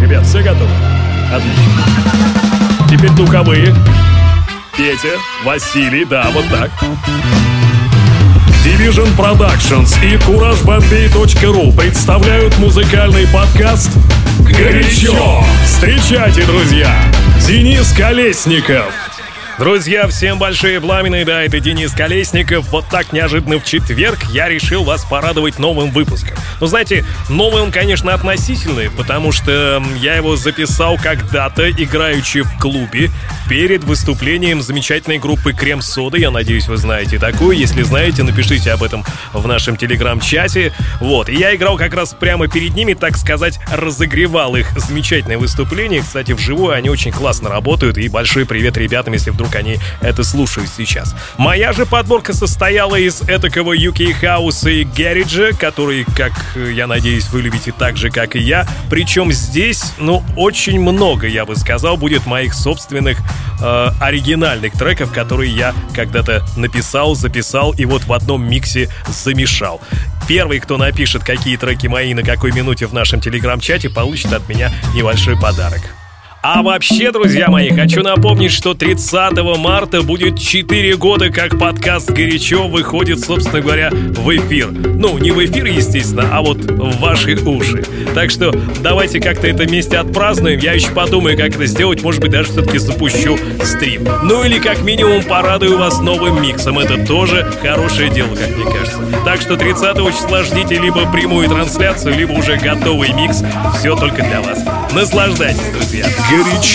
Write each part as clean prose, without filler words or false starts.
Ребят, все готовы? Отлично. Теперь духовые. Петя, Василий, да, вот так. Division Productions и CourageBombay.ru представляют музыкальный подкаст «Горячо». Встречайте, друзья, Денис Колесников. Друзья, всем большие пламенные, да, это Денис Колесников. Вот так неожиданно в четверг я решил вас порадовать новым выпуском. Ну, знаете, новый он, конечно, относительный, потому что я его записал когда-то, играючи в клубе, перед выступлением замечательной группы «Крем-сода». Я надеюсь, вы знаете такую. Если знаете, напишите об этом в нашем телеграм-чате. Вот, и я играл как раз прямо перед ними, так сказать, разогревал их замечательное выступление. Кстати, вживую они очень классно работают, и большой привет ребятам, если вдруг они это слушают сейчас. Моя же подборка состояла из этакого UK хауса и гэриджа, который, как я надеюсь, вы любите так же, как и я. Причем здесь, очень много, я бы сказал, будет моих собственных оригинальных треков, которые я когда-то написал, записал и вот в одном миксе замешал. Первый, кто напишет, какие треки мои на какой минуте в нашем телеграм-чате, получит от меня небольшой подарок. А вообще, друзья мои, хочу напомнить, что 30 марта будет 4 года, как подкаст «Горячо» выходит, собственно говоря, в эфир. Не в эфир, естественно, а вот в ваши уши. Так что давайте как-то это вместе отпразднуем. Я еще подумаю, как это сделать. Может быть, даже все-таки запущу стрим. Или как минимум порадую вас новым миксом. Это тоже хорошее дело, как мне кажется. Так что 30 числа ждите либо прямую трансляцию, либо уже готовый микс. Все только для вас. Наслаждайтесь, друзья. Горячо.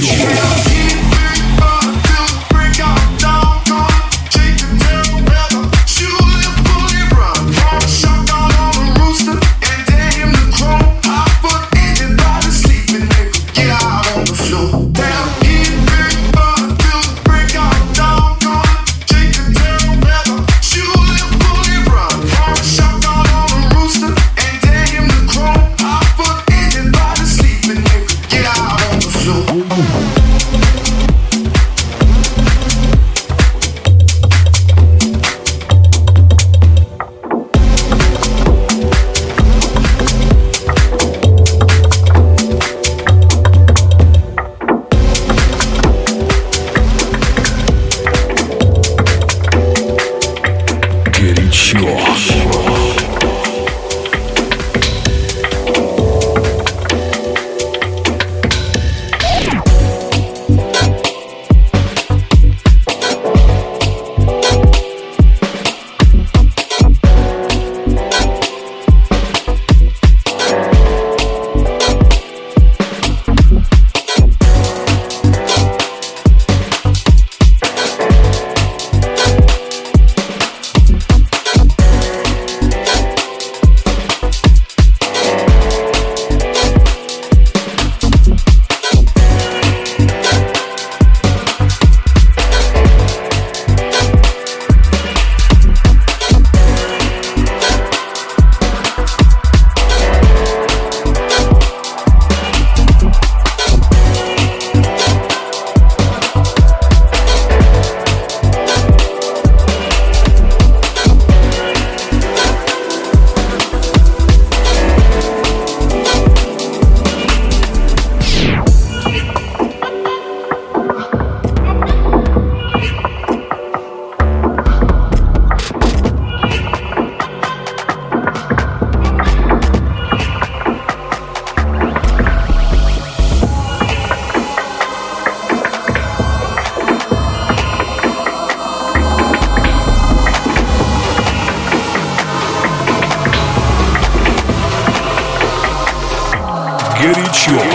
Горячо.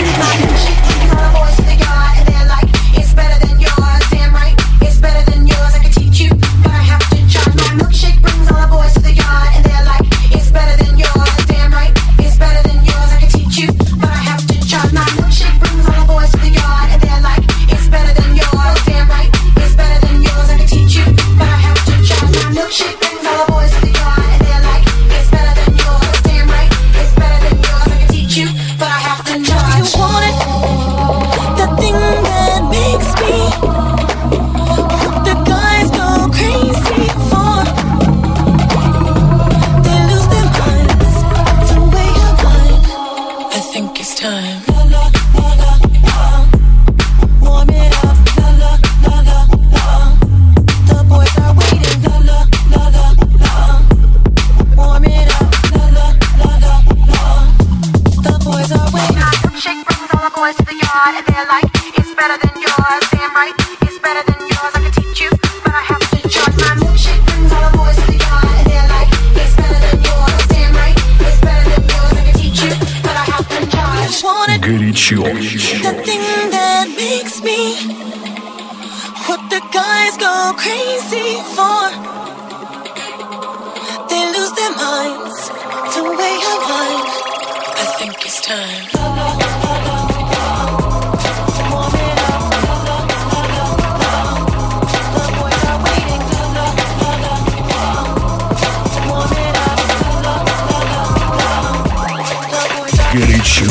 But I have to try. You want it? time. Warm it up, la la la la la. The boys are waiting, la la la la la. Warm it up, la la la la la. The boys are waiting. Shake brings all the boys to the yard, and they're like, it's better than yours. Damn right, it's better than yours. I can teach you, but I have to charge. My milkshake brings all the boys to the yard, and they're like, it's better than yours. Damn right, it's better than yours. I can teach you, but I have to charge. Горячо. The thing that makes me what the guys go crazy for. They lose their minds the way I whine. I think it's time. Warm it up, la la la la la. The boys are waiting, la la la la la. Warm it up, la la la la la. The boys are Горячо.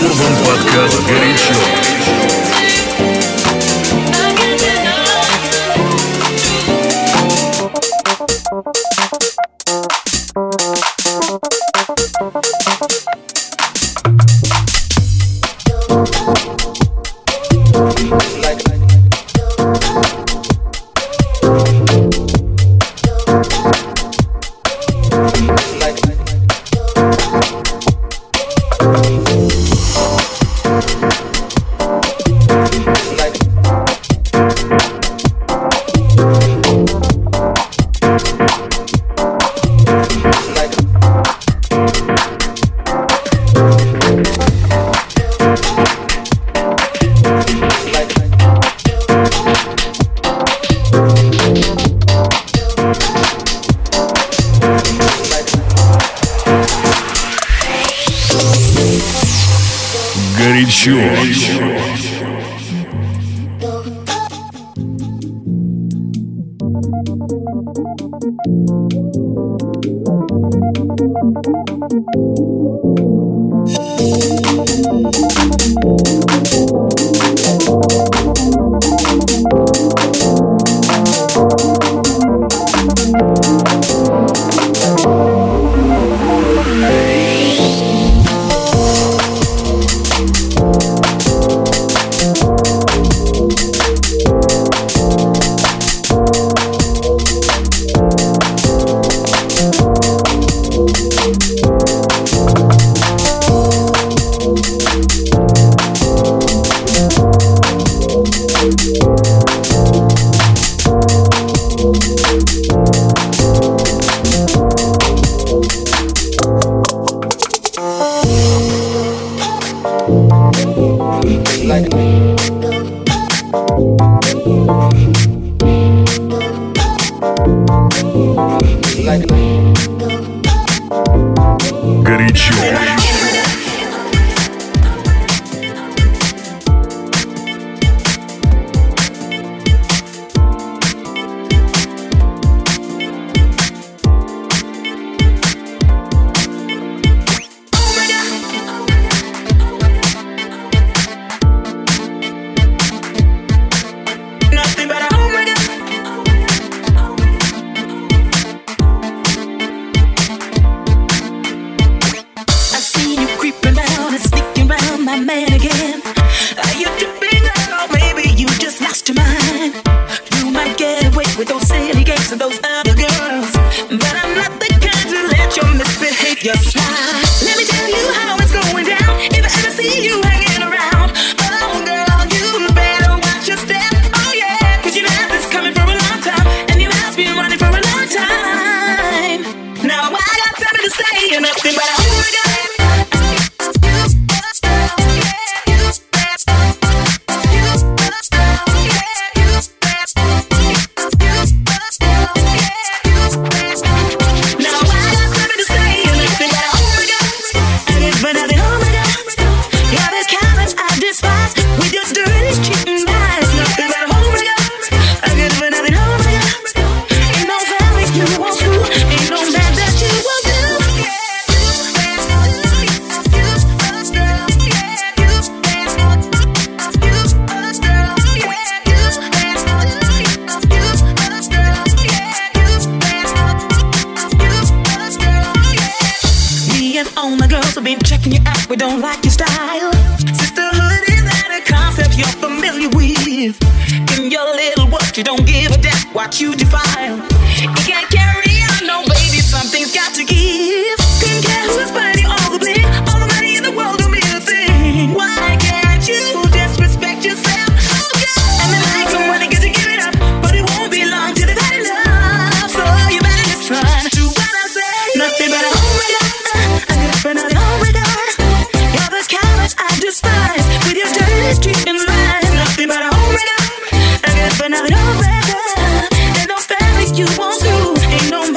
Урбан подкаст «Горячо». Горячо. Горячо. You won't do, ain't no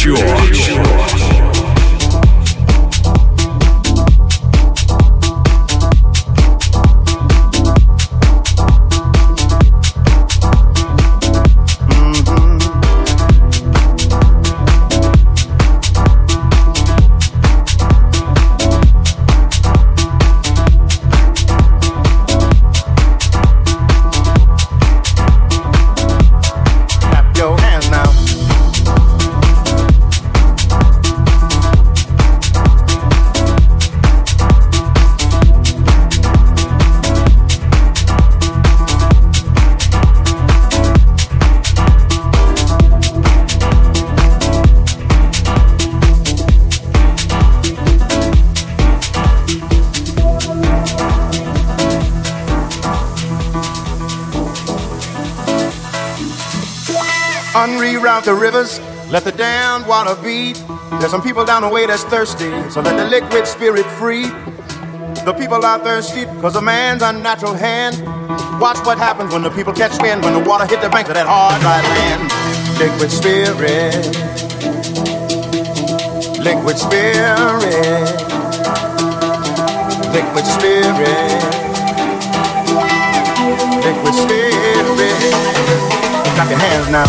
Горячо. Unreroute the rivers, let the damned water beat. There's some people down the way that's thirsty, so let the liquid spirit free. The people are thirsty because of man's unnatural hand. Watch what happens when the people catch wind, when the water hit the banks of that hard, dry land. Liquid spirit, liquid spirit, liquid spirit, liquid spirit. Clap your hands now.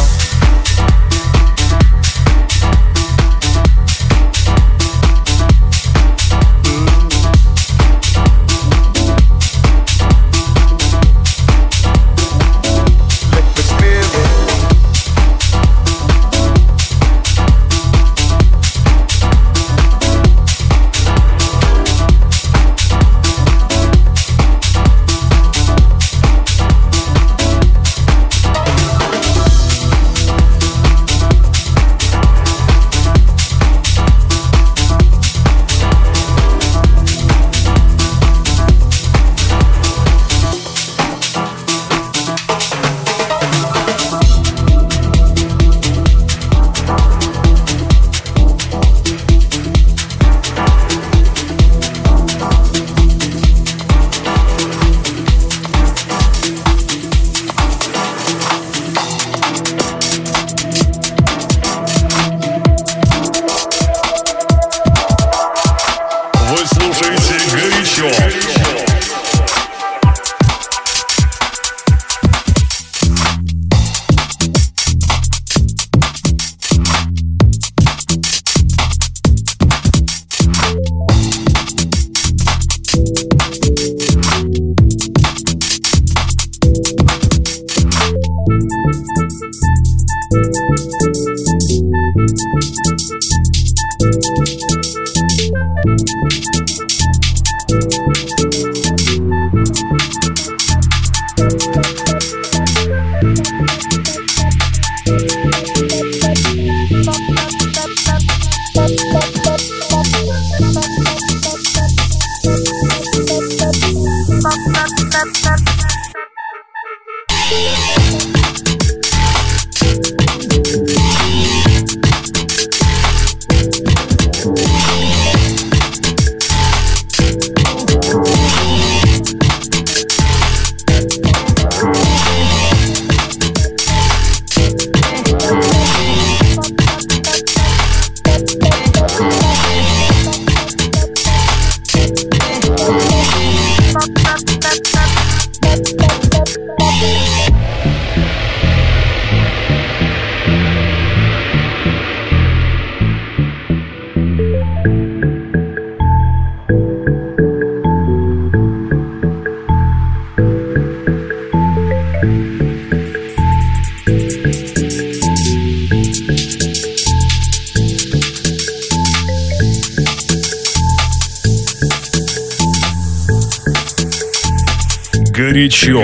Горячо.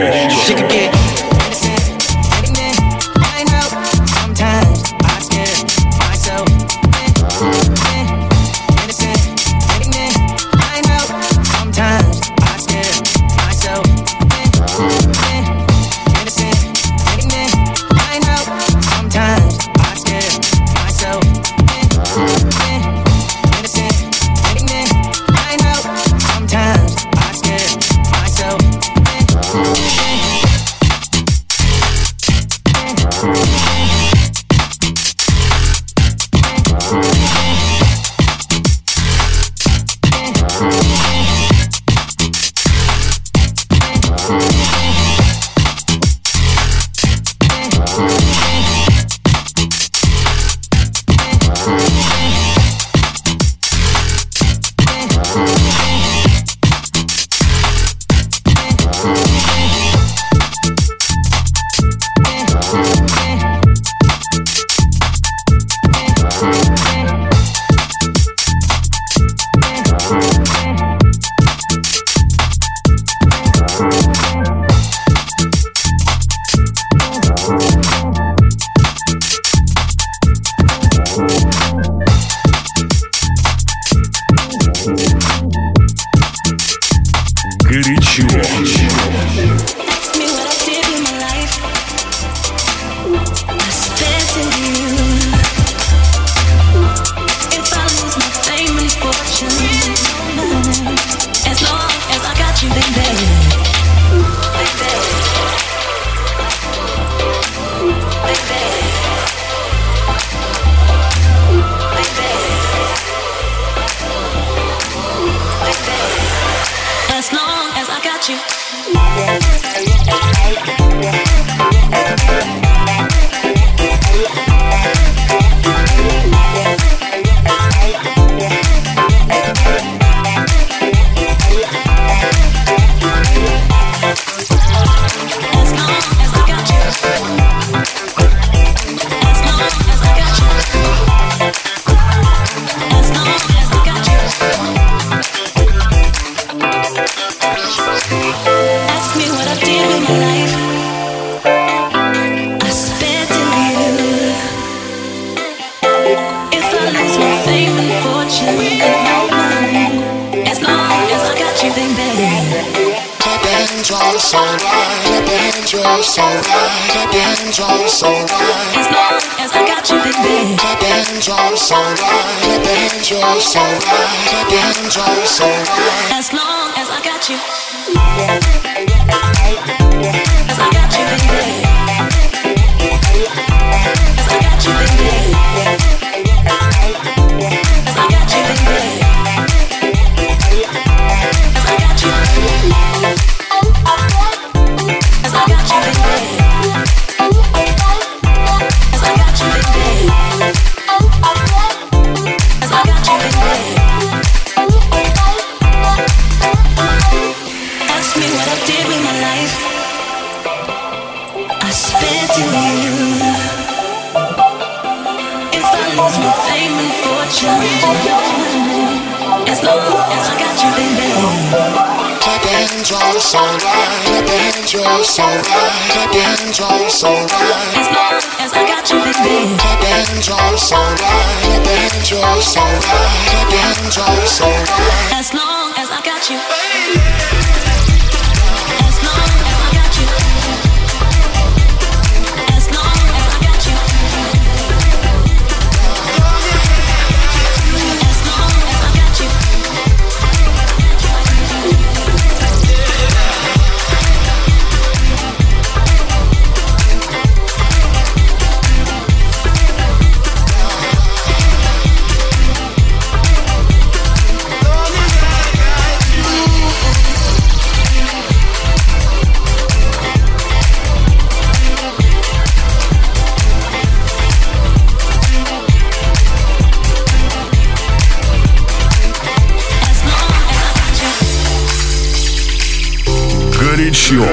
Горячо.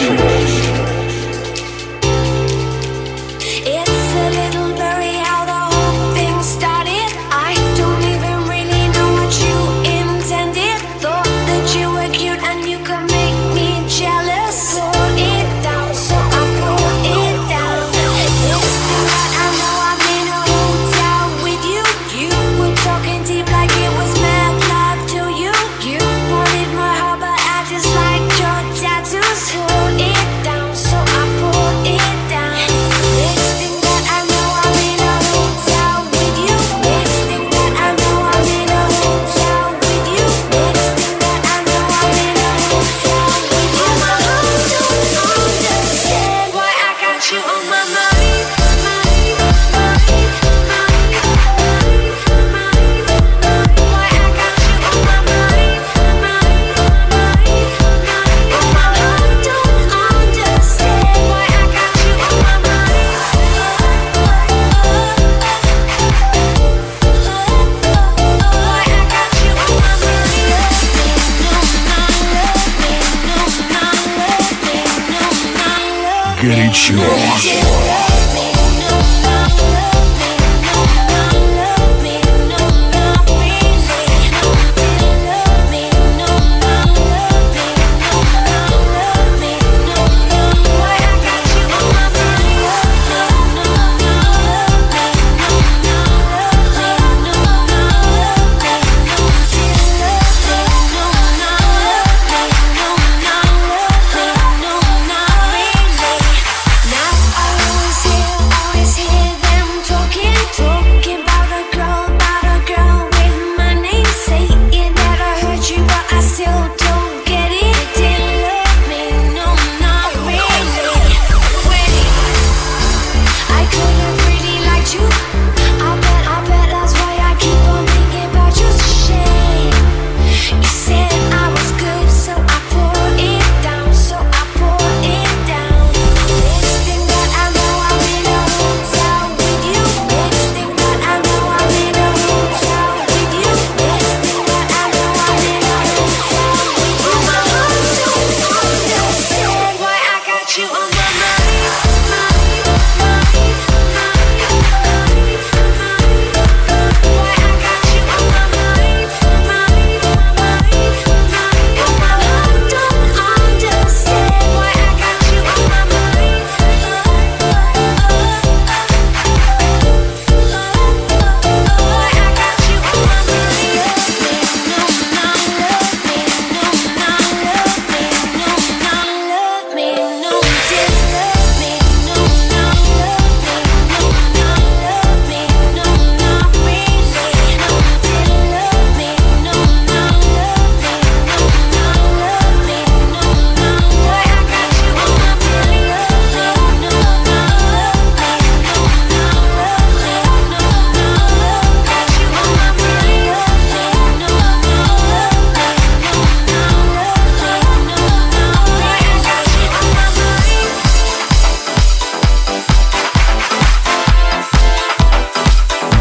Горячо. Now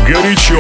Горячо.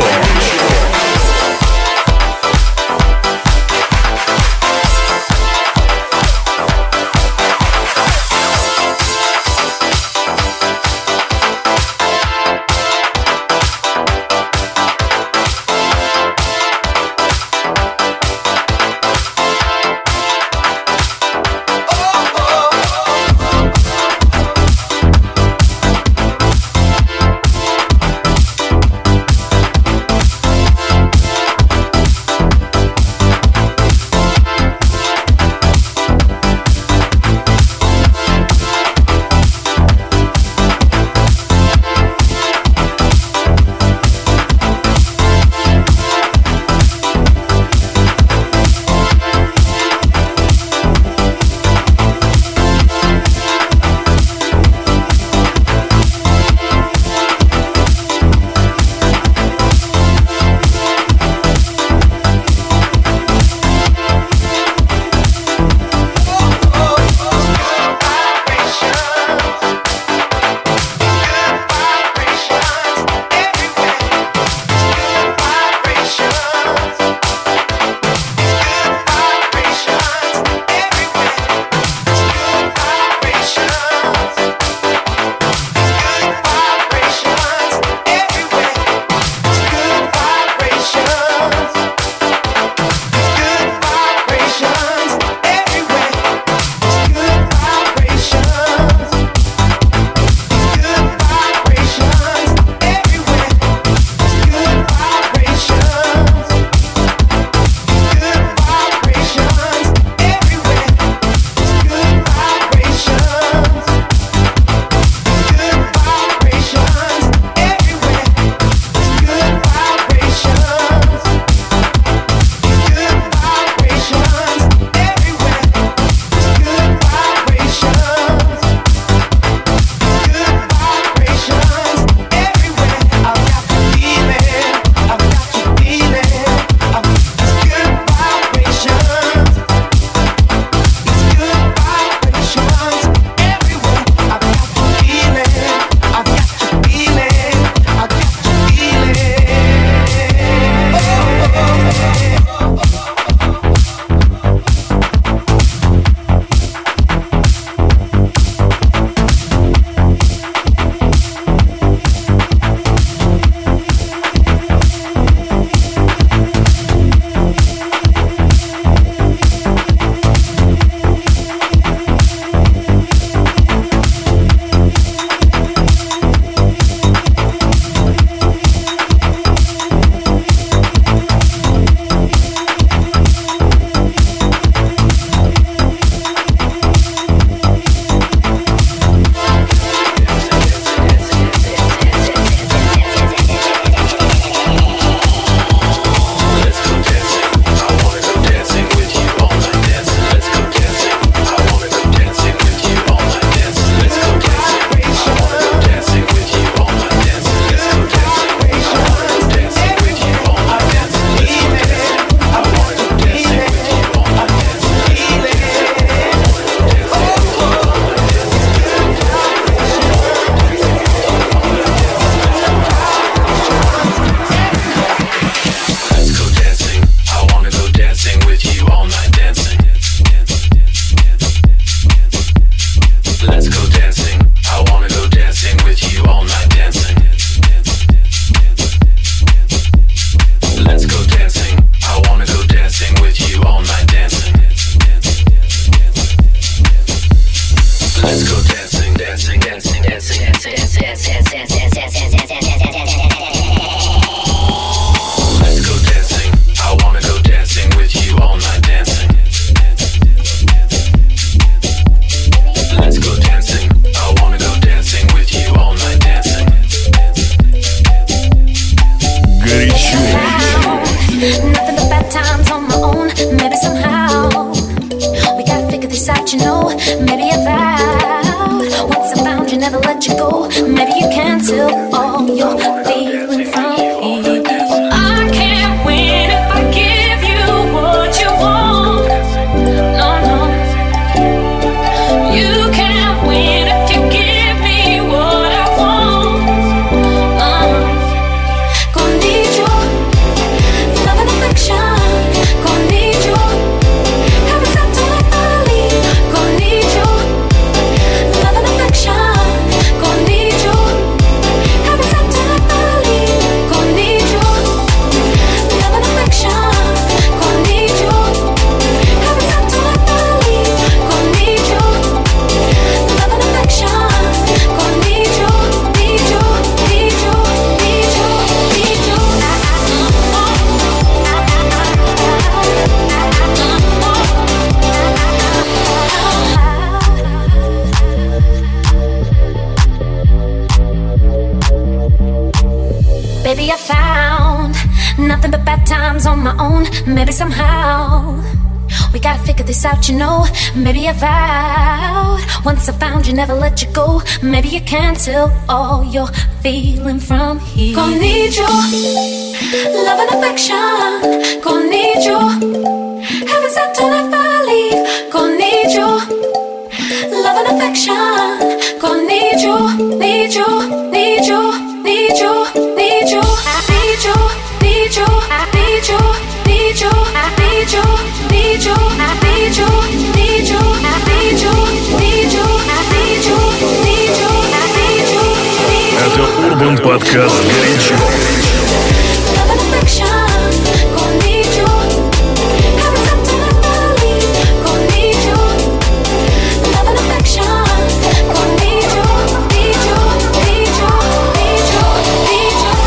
Baby, I found nothing but bad times on my own. Maybe somehow we gotta figure this out, you know. Maybe I vowed once I found you, never let you go. Maybe you can't tell all you're feeling from here. Gonna need you, love and affection. Gonna need you, heaven sent till I leave. Gonna need you, love and affection. Gonna need you, need you, need you, need you, need you. I need you, need you, I need you, need you, I need you, need you, I need you, need you, I need you, need you, I need you, need you, I need you, need you. Это Urban Podcast «Горячо». Love and affection, gonna need you. Heaven sent till I leave. Gonna need you. Love and affection, gonna need you, need you, need you, need you, need you.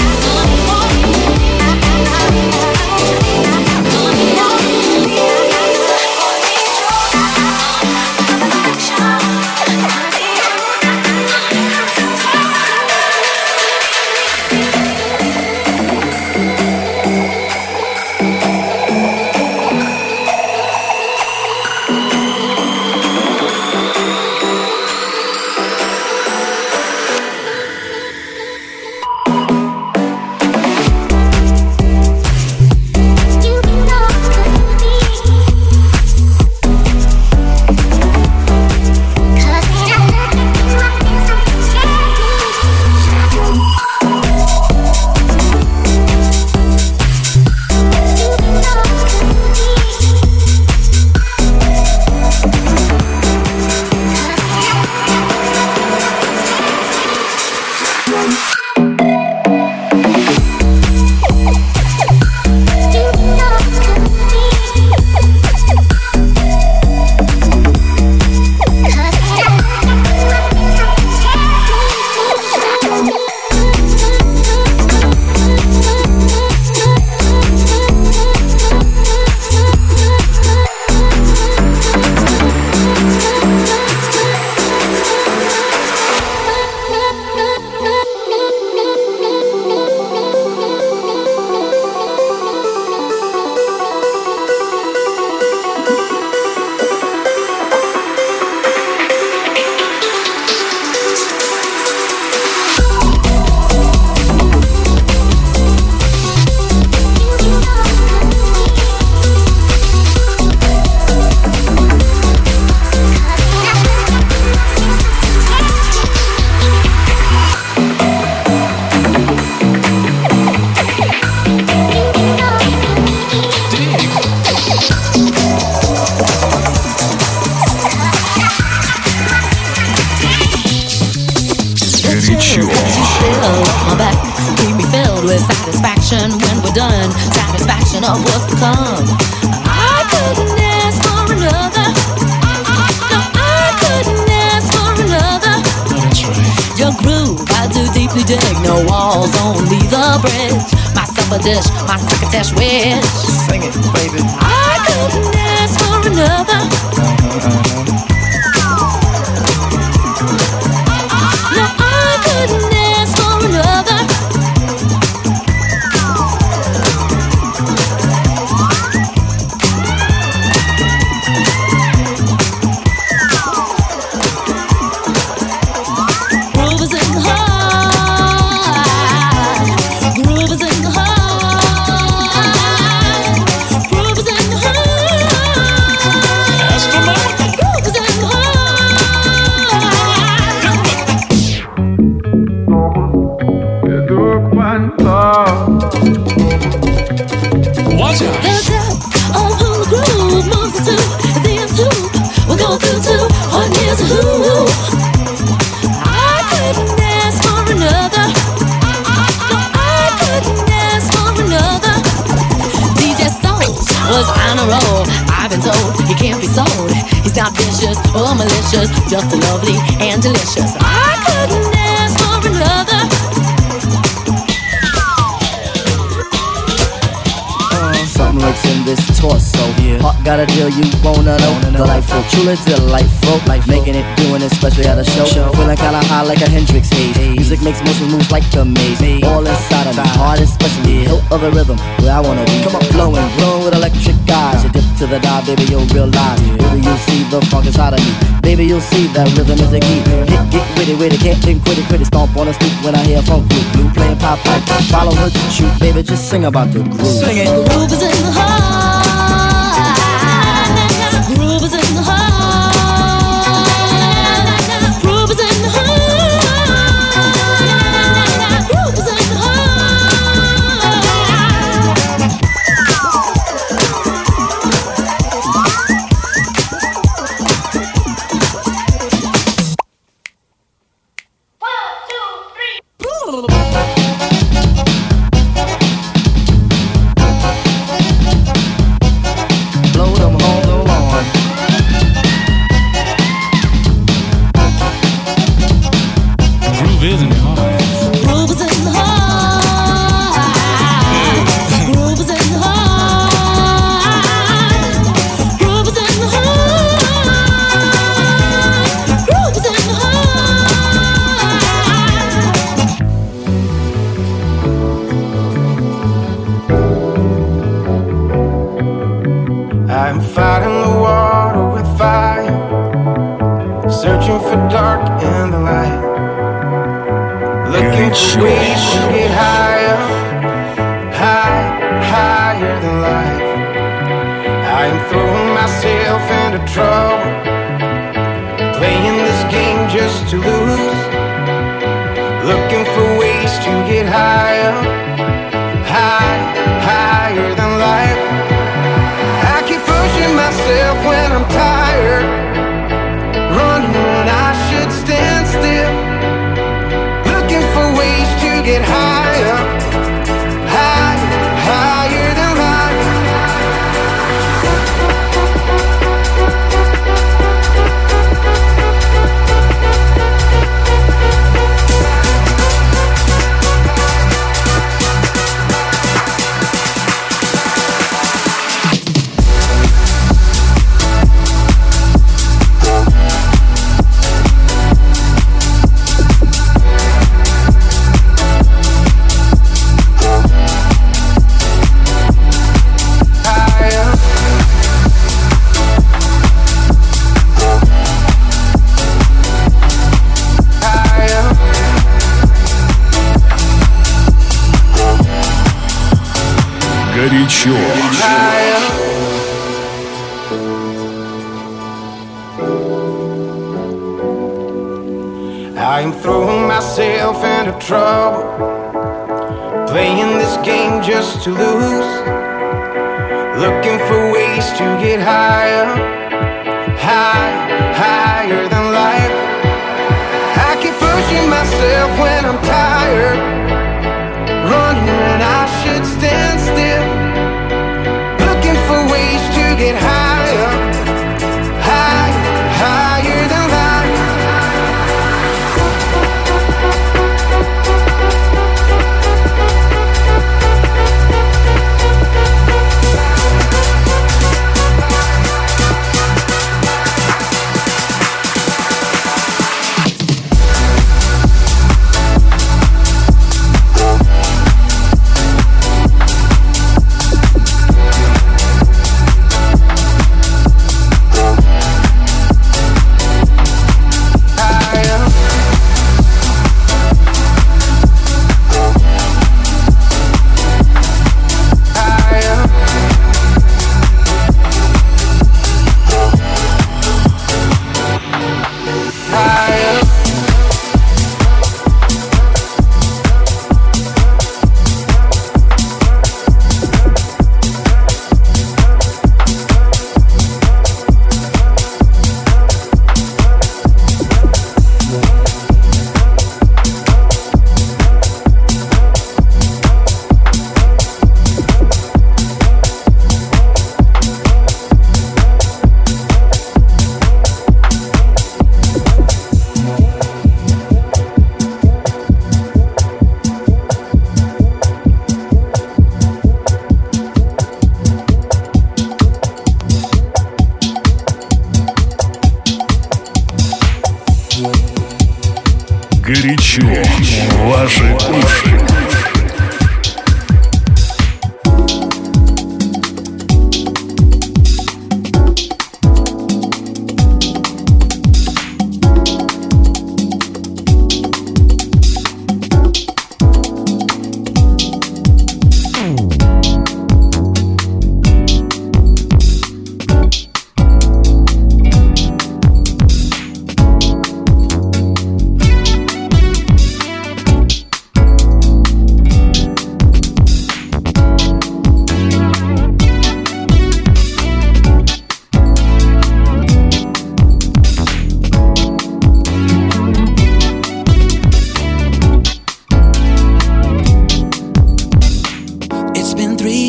Satisfaction of what's to come. I couldn't ask for another. No, I couldn't ask for another. That's right. Your groove, I do deeply dig. No walls, only the bridge. My supper dish, my crocketesh wish. Sing it, baby. I couldn't ask for another. No, I couldn't ask for another. Or malicious, just lovely and delicious. I couldn't ask for another. Something lurks in this torso here. heart got a deal you wanna know. Delightful, truly delightful. Making it, doing it, especially at a show. Feeling kinda high like a Hendrix haze. Music makes motion moves like a maze. All inside of me, heart especially. Hilt of the rhythm, where I wanna be. Come on, flowing, glowing with electric eyes. You dip to the dive, baby, you'll realize. Baby, you'll see the funk inside of me. Baby, you'll see that rhythm is the key. Get with it, can't think, quit it. Stomp on the stoop when I hear funk group. Blue playing pop pipe, follow her to shoot. Baby, just sing about the groove. Sing it. The groove is in the heart. Groove is in the heart. Groove is in the heart. Groove is in the heart. I'm fighting the water with fire, searching for dark in the light, looking for ways to get higher, higher than life. I am throwing myself into trouble, playing this game just to lose, looking for ways to get higher, higher than life. I keep pushing myself when I'm tired, running when I should stand still, looking for ways to get higher, higher than life. Горячо. I'm throwing myself into trouble, playing this game just to lose, looking for ways to get higher, higher than life. I keep pushing myself when I'm tired, running when I should stand still, looking for ways to get higher, higher than life.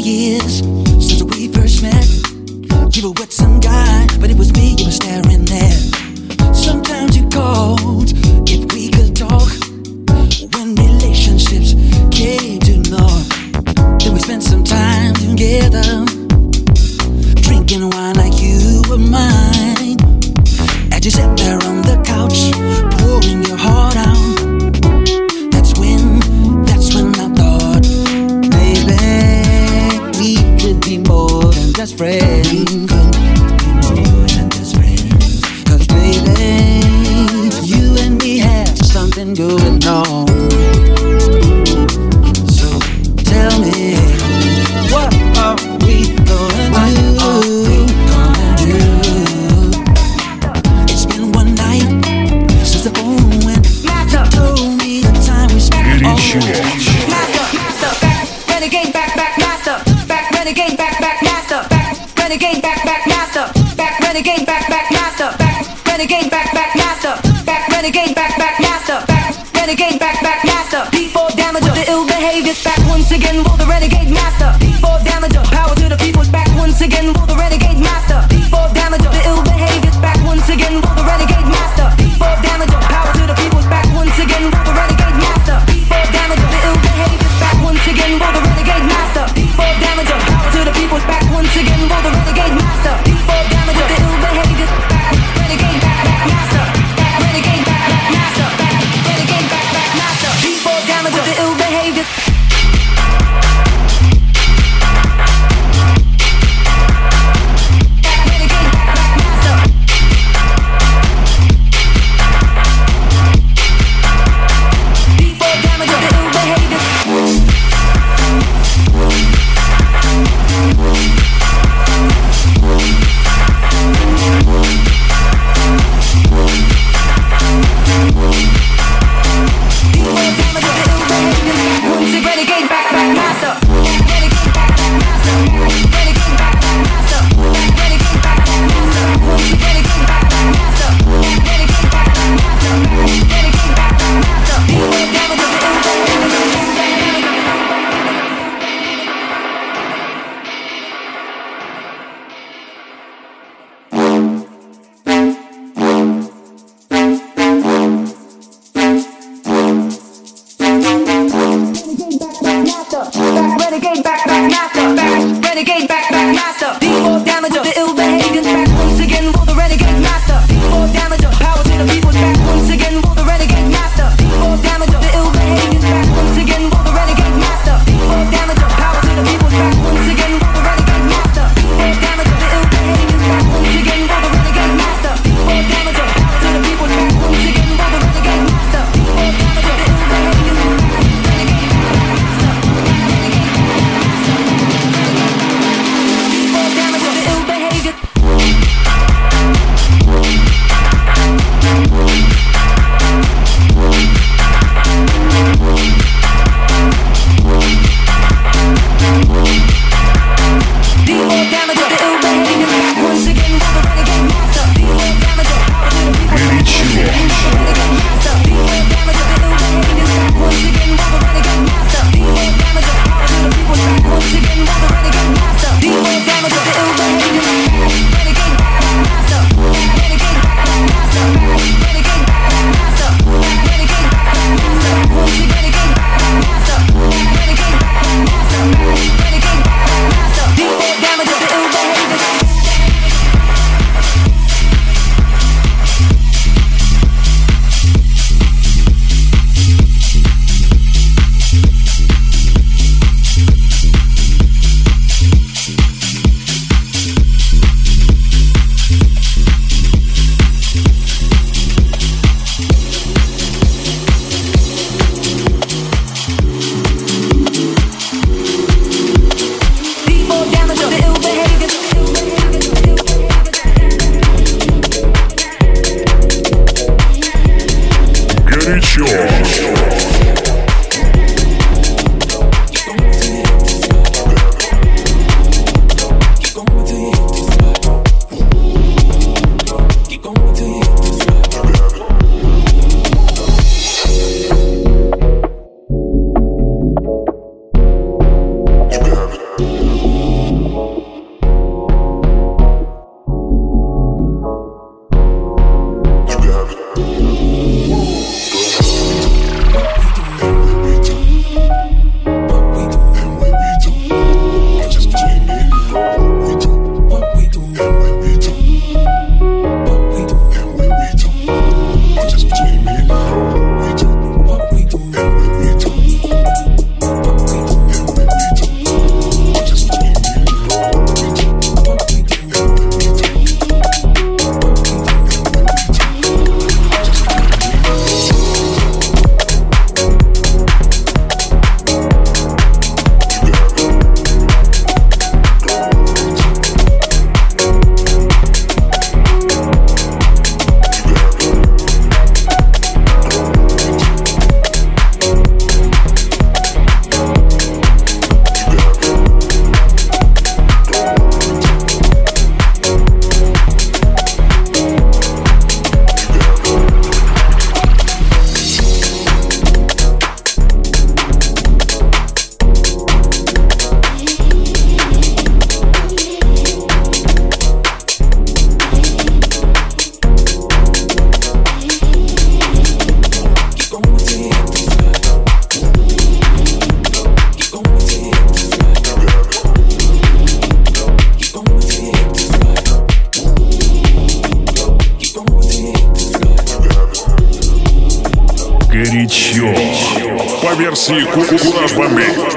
years since we first met. You were with some guy, but it was me you were staring at. Sometimes you called if we could talk. When relationships came to naught, then we spent some time together, drinking wine like you were mine. As you sat there on the couch, pouring your heart out, that's when I thought, baby, we could be more than just friends. We could be more than just friends. 'Cause baby, you and me have something going on. So tell me, what are we gonna do? It's been one night since the phone went. You told me the time we spent all. Renegade back, master. Back, renegade back, master. Back, renegade back, master. Back, renegade back, master. Back, renegade back, master. Back, renegade back, master. Back, renegade back, master. P4 damager, the ill behaviors back once again. Will the renegade master? P4 damager, power to the people's back once again. Will the renegade master? P4 damager, the ill behaviors back once again. Will the renegade master? P4 damager, power to the people's back once again. Will the renegade master? P4 damager, the ill behaviors back once again. Will the renegade master? P4 damager, power to the people's back once again. Will the renegade master? P4 damager, the ill behaviors back. Renegade back, master. Back, renegade back, master. Back, renegade back, master. P4 damager, the ill behaviors. версии Кураж Бомбит.